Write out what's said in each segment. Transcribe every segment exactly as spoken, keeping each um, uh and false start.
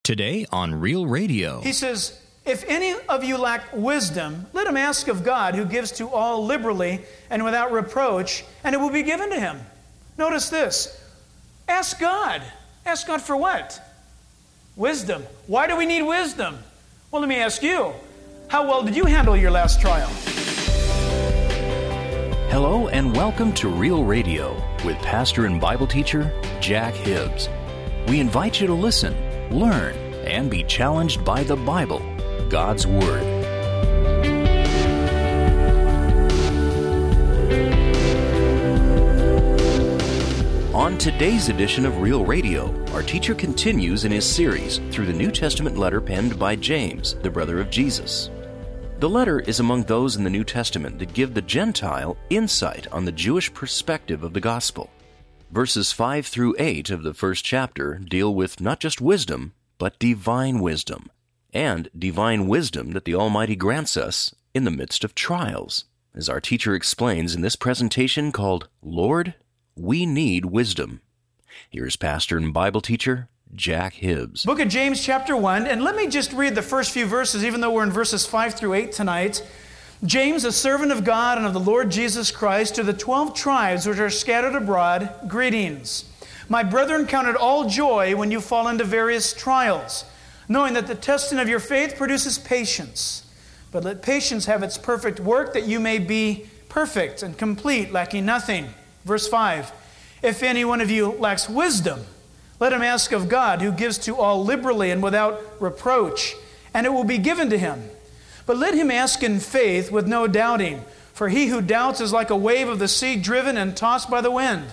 Today on Real Radio. He says, if any of you lack wisdom, let him ask of God, who gives to all liberally and without reproach, and it will be given to him. Notice this. Ask God. Ask God for what? Wisdom. Why do we need wisdom? Well, let me ask you. How well did you handle your last trial? Hello and welcome to Real Radio with pastor and Bible teacher Jack Hibbs. We invite you to listen, learn, and be challenged by the Bible, God's Word. On today's edition of Real Radio, our teacher continues in his series through the New Testament letter penned by James, the brother of Jesus. The letter is among those in the New Testament that give the Gentile insight on the Jewish perspective of the gospel. Verses five through eight of the first chapter deal with not just wisdom, but divine wisdom, and divine wisdom that the Almighty grants us in the midst of trials, as our teacher explains in this presentation called, Lord, We Need Wisdom. Here's pastor and Bible teacher Jack Hibbs. Book of James chapter one, and let me just read the first few verses, even though we're in verses five through eight tonight. James, a servant of God and of the Lord Jesus Christ, to the twelve tribes which are scattered abroad, greetings. My brethren, count it all joy when you fall into various trials, knowing that the testing of your faith produces patience. But let patience have its perfect work, that you may be perfect and complete, lacking nothing. Verse five, if any one of you lacks wisdom, let him ask of God, who gives to all liberally and without reproach, and it will be given to him. But let him ask in faith with no doubting, for he who doubts is like a wave of the sea driven and tossed by the wind.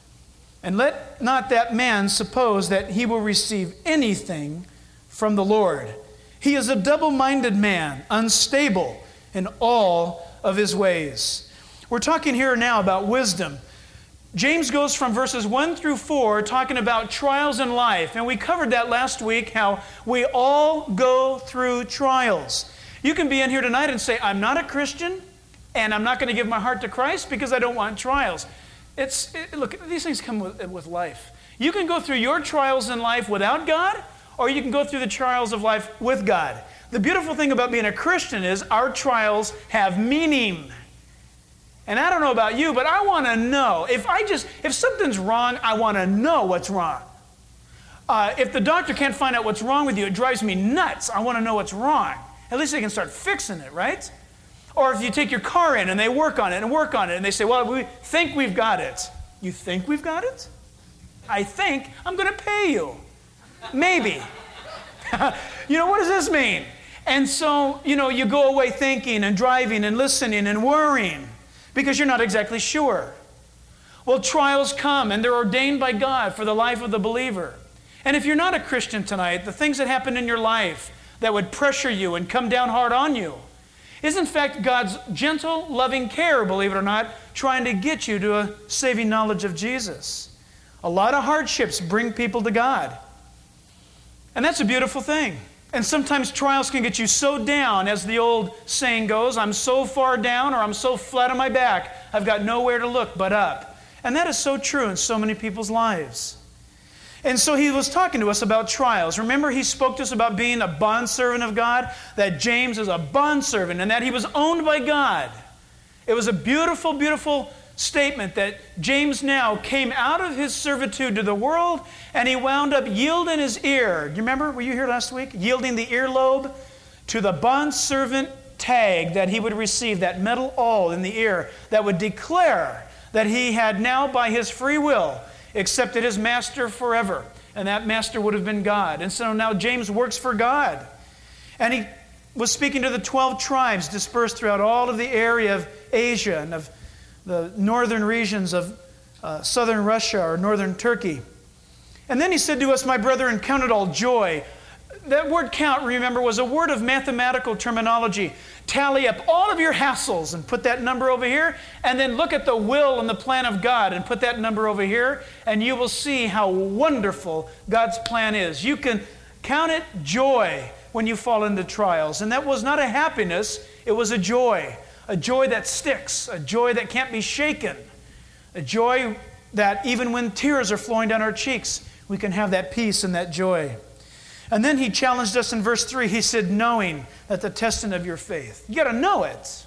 And let not that man suppose that he will receive anything from the Lord. He is a double-minded man, unstable in all of his ways. We're talking here now about wisdom. James goes from verses one through four talking about trials in life. And we covered that last week, how we all go through trials. You can be in here tonight and say, I'm not a Christian, and I'm not going to give my heart to Christ because I don't want trials. It's it, look, these things come with, with life. You can go through your trials in life without God, or you can go through the trials of life with God. The beautiful thing about being a Christian is our trials have meaning. And I don't know about you, but I want to know. If I just, if something's wrong, I want to know what's wrong. Uh, if the doctor can't find out what's wrong with you, it drives me nuts. I want to know what's wrong. At least they can start fixing it, right? Or if you take your car in and they work on it and work on it and they say, well, we think we've got it. You think we've got it? I think I'm going to pay you. Maybe. You know, what does this mean? And so, you know, you go away thinking and driving and listening and worrying because you're not exactly sure. Well, trials come and they're ordained by God for the life of the believer. And if you're not a Christian tonight, the things that happen in your life that would pressure you and come down hard on you is in fact God's gentle, loving care, believe it or not, trying to get you to a saving knowledge of Jesus. A lot of hardships bring people to God. And that's a beautiful thing. And sometimes trials can get you so down, as the old saying goes, I'm so far down or I'm so flat on my back, I've got nowhere to look but up. And that is so true in so many people's lives. And so he was talking to us about trials. Remember, he spoke to us about being a bondservant of God, that James is a bondservant and that he was owned by God. It was a beautiful, beautiful statement that James now came out of his servitude to the world and he wound up yielding his ear. Do you remember? Were you here last week? Yielding the earlobe to the bondservant tag that he would receive, that metal awl in the ear that would declare that he had now, by his free will, accepted his master forever. And that master would have been God. And so now James works for God. And he was speaking to the twelve tribes dispersed throughout all of the area of Asia and of the northern regions of uh, southern Russia or northern Turkey. And then he said to us, my brethren, count it all joy. That word count, remember, was a word of mathematical terminology. Tally up all of your hassles and put that number over here, and then look at the will and the plan of God and put that number over here, and you will see how wonderful God's plan is. You can count it joy when you fall into trials. And that was not a happiness, it was a joy. A joy that sticks, a joy that can't be shaken, a joy that even when tears are flowing down our cheeks, we can have that peace and that joy. And then he challenged us in verse three. He said, knowing that the testing of your faith. You got to know it.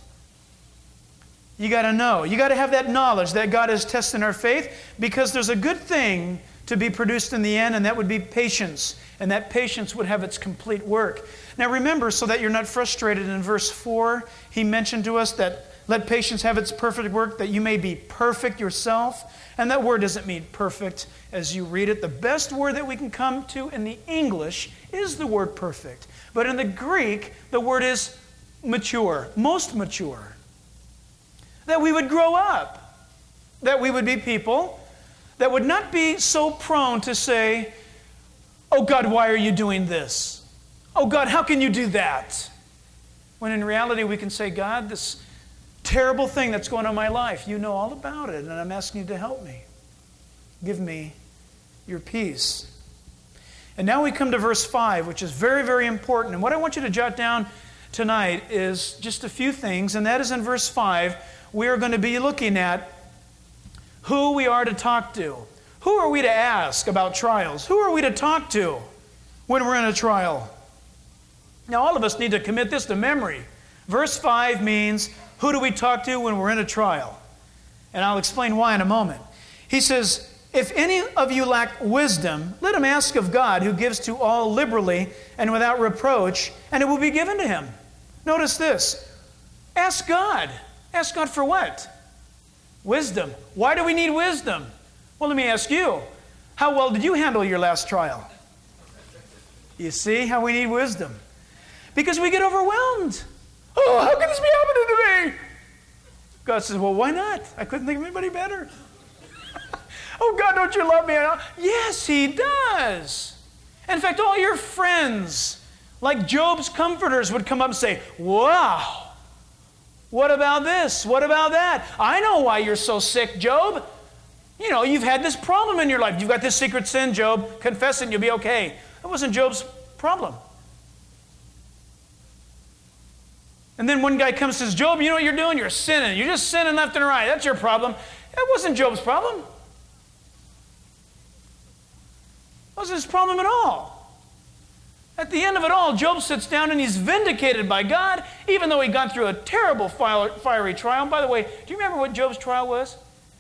You got to know. You got to have that knowledge that God is testing our faith, because there's a good thing to be produced in the end, and that would be patience. And that patience would have its complete work. Now remember, so that you're not frustrated, in verse four, he mentioned to us that let patience have its perfect work, that you may be perfect yourself. And that word doesn't mean perfect as you read it. The best word that we can come to in the English is the word perfect. But in the Greek, the word is mature, most mature. That we would grow up. That we would be people that would not be so prone to say, oh God, why are you doing this? Oh God, how can you do that? When in reality we can say, God, this terrible thing that's going on in my life, you know all about it, and I'm asking you to help me. Give me your peace. And now we come to verse five, which is very, very important. And what I want you to jot down tonight is just a few things, and that is in verse five, we are going to be looking at who we are to talk to. Who are we to ask about trials? Who are we to talk to when we're in a trial? Now, all of us need to commit this to memory. Verse five means, who do we talk to when we're in a trial? And I'll explain why in a moment. He says, if any of you lack wisdom, let him ask of God, who gives to all liberally and without reproach, and it will be given to him. Notice this. Ask God. Ask God for what? Wisdom. Why do we need wisdom? Well, let me ask you. How well did you handle your last trial? You see how we need wisdom? Because we get overwhelmed. Oh, how can this be happening to me? God says, well, why not? I couldn't think of anybody better. Oh, God, don't you love me? Yes, He does. In fact, all your friends, like Job's comforters, would come up and say, wow, what about this? What about that? I know why you're so sick, Job. You know, you've had this problem in your life. You've got this secret sin, Job. Confess it and you'll be okay. That wasn't Job's problem. And then one guy comes and says, Job, you know what you're doing? You're sinning. You're just sinning left and right. That's your problem. That wasn't Job's problem. It wasn't his problem at all. At the end of it all, Job sits down and he's vindicated by God, even though he'd gone through a terrible fiery trial. By the way, do you remember what Job's trial was?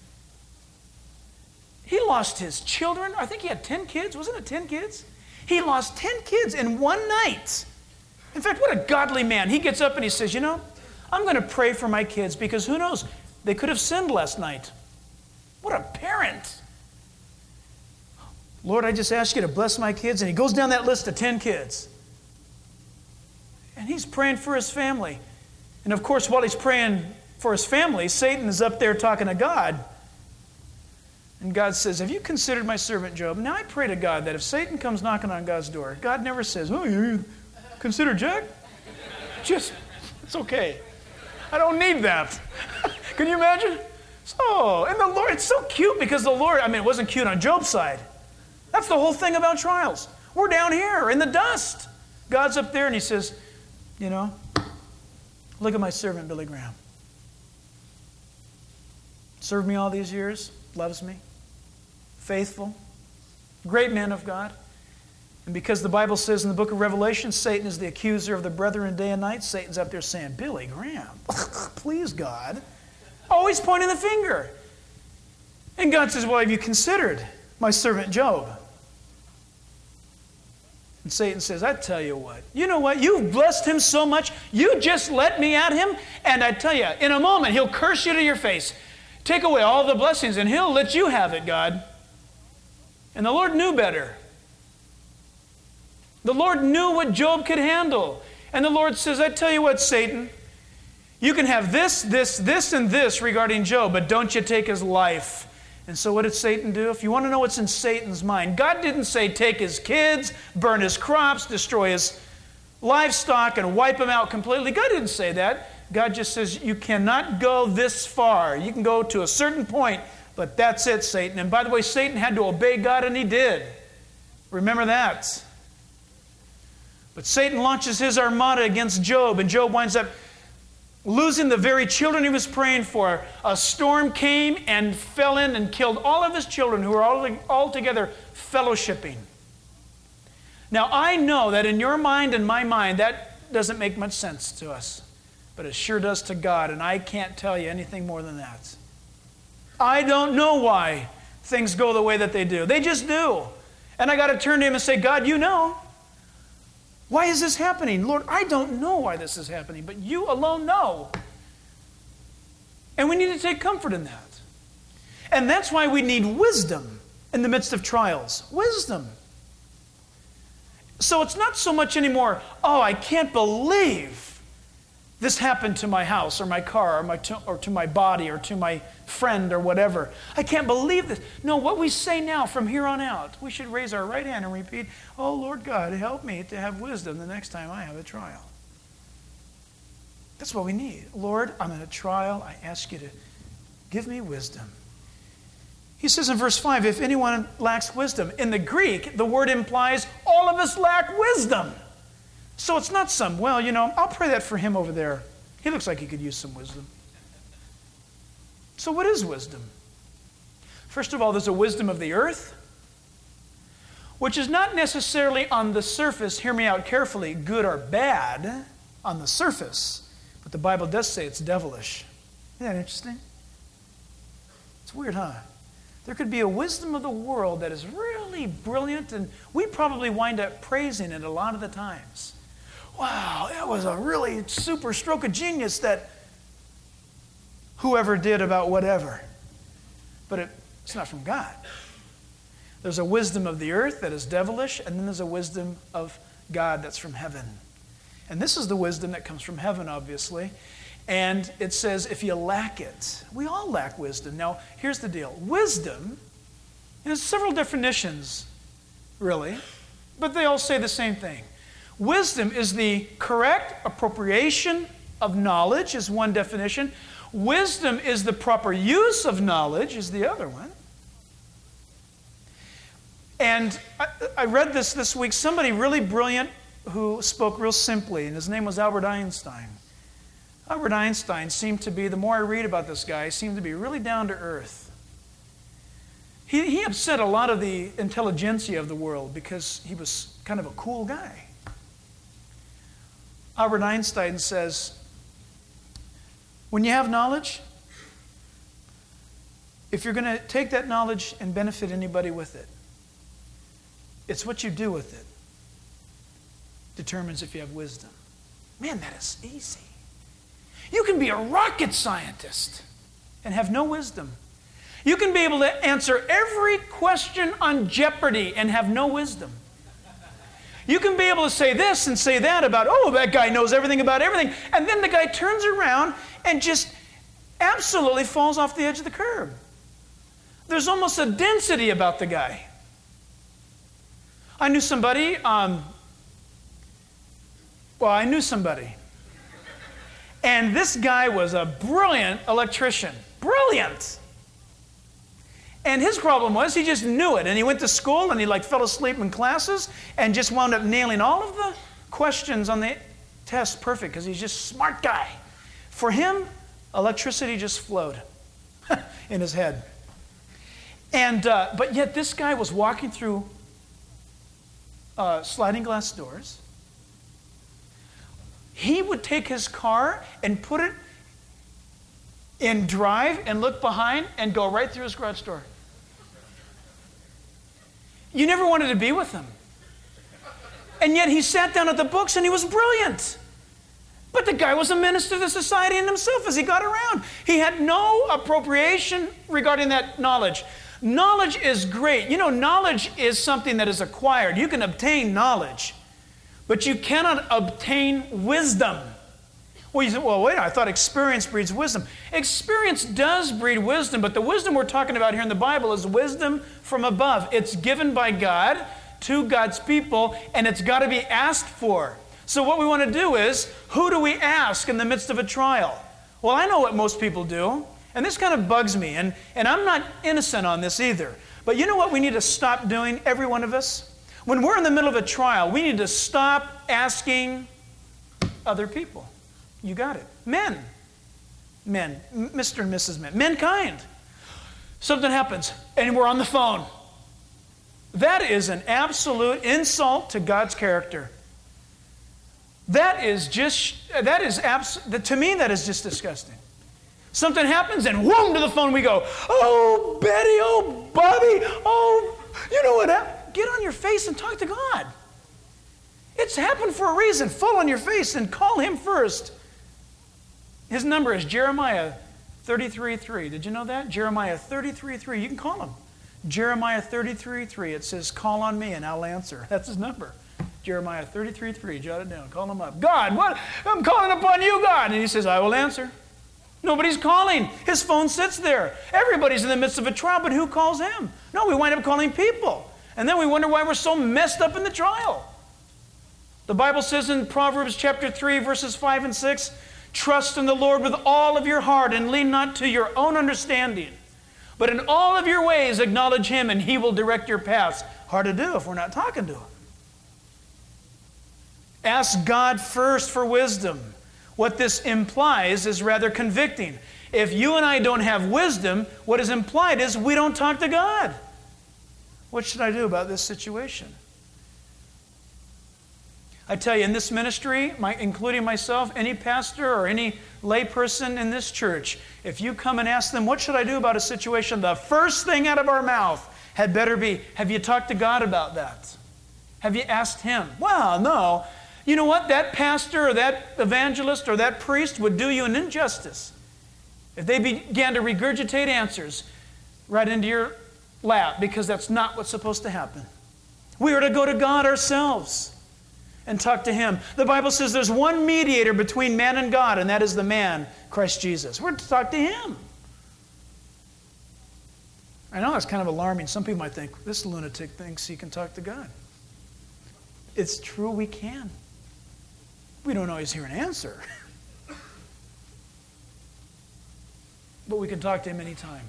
He lost his children. I think he had ten kids. Wasn't it ten kids? He lost ten kids in one night. In fact, what a godly man. He gets up and he says, you know, I'm going to pray for my kids because who knows, they could have sinned last night. What a parent. Lord, I just ask you to bless my kids. And he goes down that list of ten kids. And he's praying for his family. And of course, while he's praying for his family, Satan is up there talking to God. And God says, have you considered my servant Job? Now I pray to God that if Satan comes knocking on God's door, God never says, oh, you consider Jack? Just, it's okay. I don't need that. Can you imagine? So, and the Lord, it's so cute because the Lord, I mean, it wasn't cute on Job's side. That's the whole thing about trials. We're down here in the dust. God's up there and he says, you know, look at my servant Billy Graham. Served me all these years, loves me, faithful, great man of God. And because the Bible says in the book of Revelation, Satan is the accuser of the brethren day and night, Satan's up there saying, Billy Graham, please God. Always pointing the finger. And God says, well, have you considered my servant Job? And Satan says, I tell you what, you know what, you've blessed him so much, you just let me at him, and I tell you, in a moment, he'll curse you to your face. Take away all the blessings, and he'll let you have it, God. And the Lord knew better. The Lord knew what Job could handle. And the Lord says, I tell you what, Satan, you can have this, this, this, and this regarding Job, but don't you take his life. And so what did Satan do? If you want to know what's in Satan's mind, God didn't say take his kids, burn his crops, destroy his livestock, and wipe him out completely. God didn't say that. God just says you cannot go this far. You can go to a certain point, but that's it, Satan. And by the way, Satan had to obey God, and he did. Remember that. But Satan launches his armada against Job, and Job winds up losing the very children he was praying for. A storm came and fell in and killed all of his children who were all, all together fellowshipping. Now, I know that in your mind and my mind, that doesn't make much sense to us. But it sure does to God, and I can't tell you anything more than that. I don't know why things go the way that they do. They just do. And I got to turn to Him and say, God, you know. Why is this happening? Lord, I don't know why this is happening, but you alone know. And we need to take comfort in that. And that's why we need wisdom in the midst of trials. Wisdom. So it's not so much anymore, oh, I can't believe this happened to my house or my car or, my to, or to my body or to my friend or whatever. I can't believe this. No, what we say now from here on out, we should raise our right hand and repeat, oh, Lord God, help me to have wisdom the next time I have a trial. That's what we need. Lord, I'm in a trial. I ask you to give me wisdom. He says in verse five, if anyone lacks wisdom. In the Greek, the word implies all of us lack wisdom. So it's not some, well, you know, I'll pray that for him over there. He looks like he could use some wisdom. So what is wisdom? First of all, there's a wisdom of the earth, which is not necessarily on the surface, hear me out carefully, good or bad on the surface. But the Bible does say it's devilish. Isn't that interesting? It's weird, huh? There could be a wisdom of the world that is really brilliant, and we probably wind up praising it a lot of the times. Wow, that was a really super stroke of genius that whoever did about whatever. But it, it's not from God. There's a wisdom of the earth that is devilish, and then there's a wisdom of God that's from heaven. And this is the wisdom that comes from heaven, obviously. And it says, if you lack it, we all lack wisdom. Now, here's the deal. Wisdom, there's several definitions, really, but they all say the same thing. Wisdom is the correct appropriation of knowledge, is one definition. Wisdom is the proper use of knowledge, is the other one. And I, I read this this week. Somebody really brilliant who spoke real simply, and his name was Albert Einstein. Albert Einstein seemed to be, the more I read about this guy, seemed to be really down to earth. He, he upset a lot of the intelligentsia of the world because he was kind of a cool guy. Albert Einstein says, when you have knowledge, if you're going to take that knowledge and benefit anybody with it, it's what you do with it determines if you have wisdom. Man, that is easy. You can be a rocket scientist and have no wisdom. You can be able to answer every question on Jeopardy and have no wisdom. You can be able to say this and say that about, oh, that guy knows everything about everything. And then the guy turns around and just absolutely falls off the edge of the curb. There's almost a density about the guy. I knew somebody, um, well, I knew somebody. And this guy was a brilliant electrician. Brilliant. And his problem was he just knew it. And he went to school and he like fell asleep in classes and just wound up nailing all of the questions on the test perfect because he's just a smart guy. For him, electricity just flowed in his head. And uh, but yet this guy was walking through uh, sliding glass doors. He would take his car and put it in drive and look behind and go right through his garage door. You never wanted to be with him. And yet he sat down at the books and he was brilliant. But the guy was a menace to the society in himself as he got around. He had no appropriation regarding that knowledge. Knowledge is great. You know, knowledge is something that is acquired. You can obtain knowledge, but you cannot obtain wisdom. Well, you say, well, wait, I thought experience breeds wisdom. Experience does breed wisdom, but the wisdom we're talking about here in the Bible is wisdom from above. It's given by God to God's people, and it's got to be asked for. So what we want to do is, who do we ask in the midst of a trial? Well, I know what most people do, and this kind of bugs me, and, and I'm not innocent on this either. But you know what we need to stop doing, every one of us? When we're in the middle of a trial, we need to stop asking other people. You got it. Men. Men. Mister and Missus Men. Mankind. Something happens, and we're on the phone. That is an absolute insult to God's character. That is just, that is, abs- to me, that is just disgusting. Something happens and whoom, to the phone we go, oh, Betty, oh, Bobby, oh, you know what happened? Get on your face and talk to God. It's happened for a reason. Fall on your face and call him first. His number is Jeremiah thirty-three three. Did you know that? Jeremiah thirty-three three. You can call him. Jeremiah thirty-three three. It says, call on me and I'll answer. That's his number. Jeremiah thirty-three three. Jot it down. Call him up. God, what? I'm calling upon you, God. And he says, I will answer. Nobody's calling. His phone sits there. Everybody's in the midst of a trial, but who calls him? No, we wind up calling people. And then we wonder why we're so messed up in the trial. The Bible says in Proverbs chapter three, verses five and six, trust in the Lord with all of your heart and lean not to your own understanding. But in all of your ways acknowledge him and he will direct your paths. Hard to do if we're not talking to him. Ask God first for wisdom. What this implies is rather convicting. If you and I don't have wisdom, what is implied is we don't talk to God. What should I do about this situation? I tell you, in this ministry, my, including myself, any pastor or any lay person in this church, if you come and ask them, what should I do about a situation? The first thing out of our mouth had better be, have you talked to God about that? Have you asked him? Well, no. You know what? That pastor or that evangelist or that priest would do you an injustice if they began to regurgitate answers right into your lap, because that's not what's supposed to happen. We are to go to God ourselves and talk to him. The Bible says there's one mediator between man and God, and that is the man, Christ Jesus. We're to talk to him. I know that's kind of alarming. Some people might think, this lunatic thinks he can talk to God. It's true, we can. We don't always hear an answer. But we can talk to him anytime.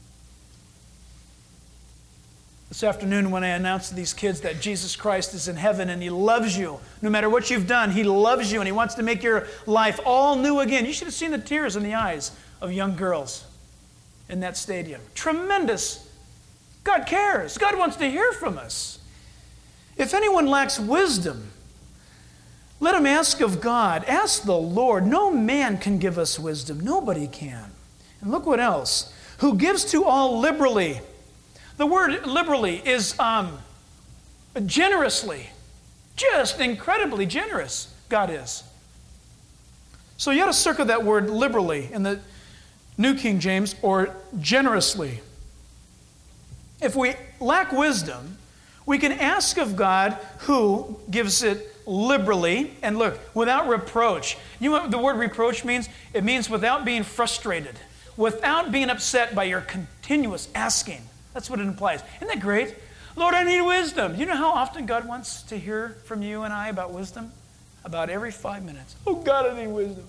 This afternoon when I announced to these kids that Jesus Christ is in heaven and he loves you, no matter what you've done, he loves you and he wants to make your life all new again. You should have seen the tears in the eyes of young girls in that stadium. Tremendous. God cares. God wants to hear from us. If anyone lacks wisdom, let him ask of God. Ask the Lord. No man can give us wisdom. Nobody can. And look what else. Who gives to all liberally. The word liberally is um, generously. Just incredibly generous, God is. So you ought to circle that word liberally in the New King James, or generously. If we lack wisdom, we can ask of God who gives it liberally, and look, without reproach. You know what the word reproach means? It means without being frustrated, without being upset by your continuous asking. That's what it implies. Isn't that great? Lord, I need wisdom. You know how often God wants to hear from you and I about wisdom? About every five minutes. Oh, God, I need wisdom.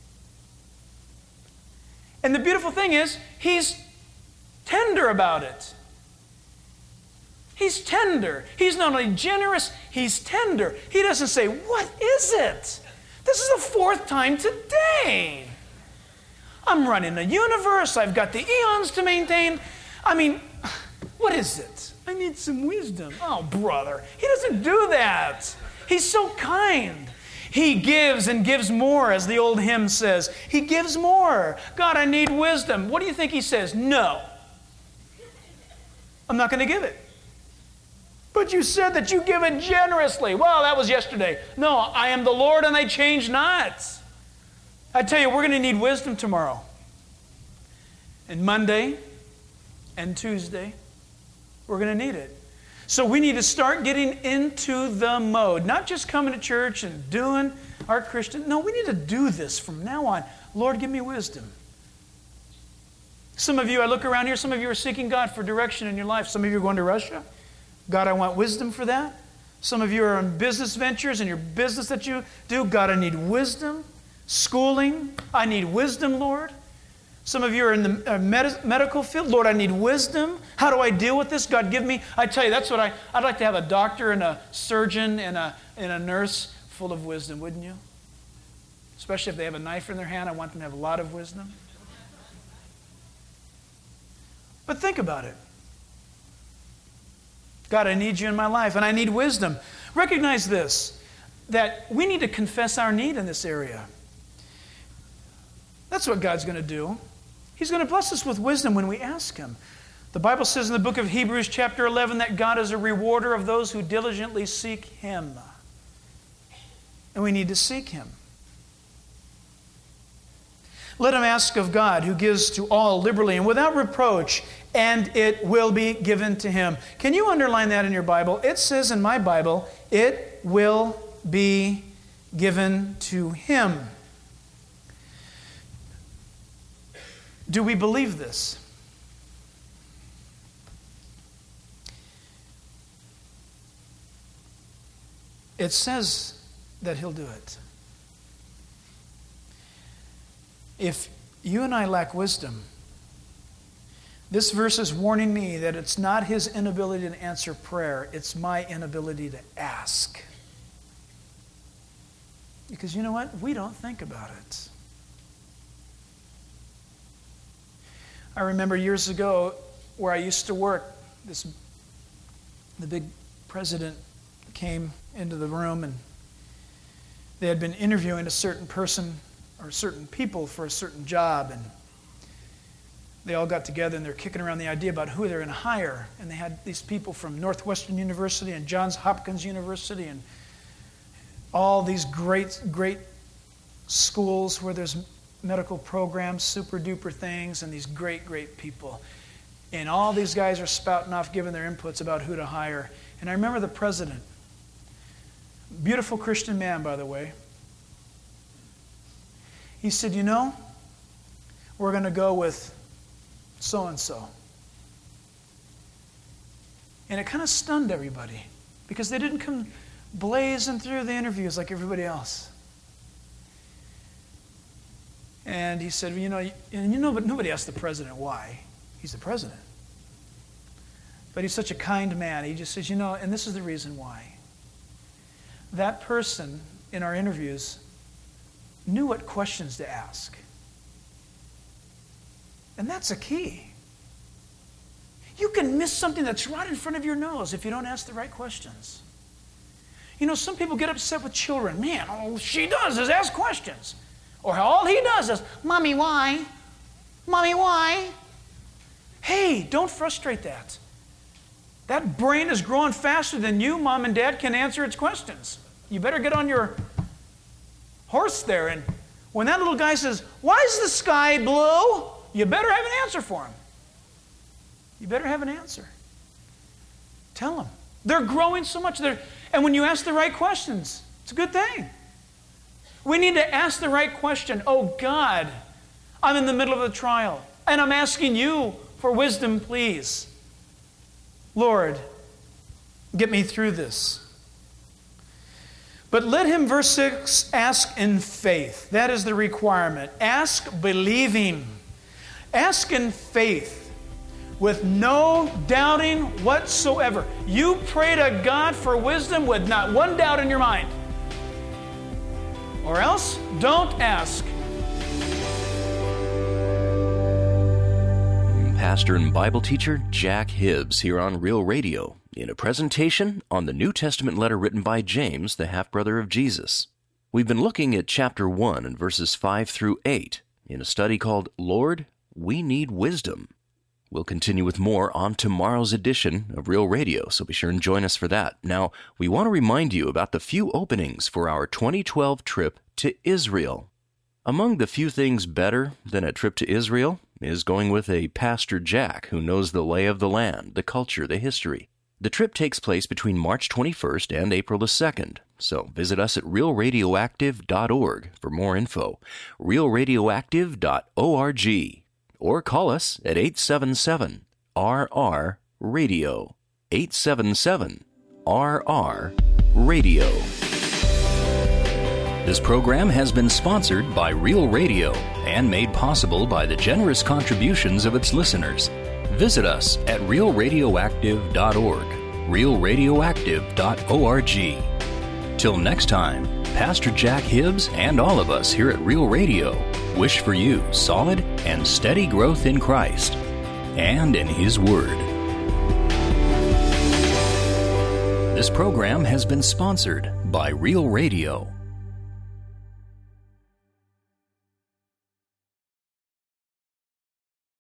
And the beautiful thing is, he's tender about it. He's tender. He's not only generous, he's tender. He doesn't say, what is it? This is the fourth time today. I'm running a universe. I've got the eons to maintain. I mean, what is it? I need some wisdom. Oh, brother. He doesn't do that. He's so kind. He gives and gives more, as the old hymn says. He gives more. God, I need wisdom. What do you think he says? No. I'm not going to give it. But you said that you give it generously. Well, that was yesterday. No, I am the Lord and I change not. I tell you, we're going to need wisdom tomorrow. And Monday and Tuesday, we're going to need it. So we need to start getting into the mode. Not just coming to church and doing our Christian. No, we need to do this from now on. Lord, give me wisdom. Some of you, I look around here, some of you are seeking God for direction in your life. Some of you are going to Russia. God, I want wisdom for that. Some of you are in business ventures and your business that you do. God, I need wisdom. Schooling, I need wisdom, Lord. Some of you are in the med- medical field. Lord, I need wisdom. How do I deal with this? God, give me. I tell you, that's what I, I'd like to have a doctor and a surgeon and a, and a nurse full of wisdom, wouldn't you? Especially if they have a knife in their hand, I want them to have a lot of wisdom. But think about it. God, I need you in my life, and I need wisdom. Recognize this, that we need to confess our need in this area. That's what God's going to do. He's going to bless us with wisdom when we ask Him. The Bible says in the book of Hebrews chapter eleven that God is a rewarder of those who diligently seek Him. And we need to seek Him. Let him ask of God, who gives to all liberally and without reproach, and it will be given to him. Can you underline that in your Bible? It says in my Bible, it will be given to him. Do we believe this? It says that he'll do it. If you and I lack wisdom, this verse is warning me that it's not his inability to answer prayer, it's my inability to ask. Because you know what? We don't think about it. I remember years ago where I used to work, this the big president came into the room and they had been interviewing a certain person or certain people for a certain job, and they all got together and they're kicking around the idea about who they're going to hire. And they had these people from Northwestern University and Johns Hopkins University and all these great, great schools where there's medical programs, super duper things, and these great, great people. And all these guys are spouting off, giving their inputs about who to hire. And I remember the president, beautiful Christian man, by the way. He said, you know, we're going to go with so-and-so. And it kind of stunned everybody because they didn't come blazing through the interviews like everybody else. And he said, well, you know, and you know, but nobody asked the president why. He's the president. But he's such a kind man. He just says, you know, and this is the reason why. That person in our interviews knew what questions to ask. And that's a key. You can miss something that's right in front of your nose if you don't ask the right questions. You know, some people get upset with children. Man, all she does is ask questions. Or all he does is, Mommy, why? Mommy, why? Hey, don't frustrate that. That brain is growing faster than you, Mom and Dad, can answer its questions. You better get on your horse there. And when that little guy says, why is the sky blue? You better have an answer for him. You better have an answer. Tell them. They're growing so much. They're, and when you ask the right questions, it's a good thing. We need to ask the right question. Oh, God, I'm in the middle of a trial, and I'm asking you for wisdom, please. Lord, get me through this. But let him, verse six, ask in faith. That is the requirement. Ask believing. Ask in faith with no doubting whatsoever. You pray to God for wisdom with not one doubt in your mind. Or else, don't ask. Pastor and Bible teacher Jack Hibbs here on Real Radio in a presentation on the New Testament letter written by James, the half-brother of Jesus. We've been looking at chapter one and verses five through eight in a study called Lord, We Need Wisdom. We'll continue with more on tomorrow's edition of Real Radio, so be sure and join us for that. Now, we want to remind you about the few openings for our twenty twelve trip to Israel. Among the few things better than a trip to Israel is going with a Pastor Jack who knows the lay of the land, the culture, the history. The trip takes place between March twenty-first and April the second, so visit us at real radioactive dot org for more info, real radioactive dot org, or call us at eight seven seven R R radio, eight seven seven R R radio. This program has been sponsored by Real Radio and made possible by the generous contributions of its listeners. Visit us at real radioactive dot org, real radioactive dot org. Till next time, Pastor Jack Hibbs and all of us here at Real Radio wish for you solid and steady growth in Christ and in His Word. This program has been sponsored by Real Radio.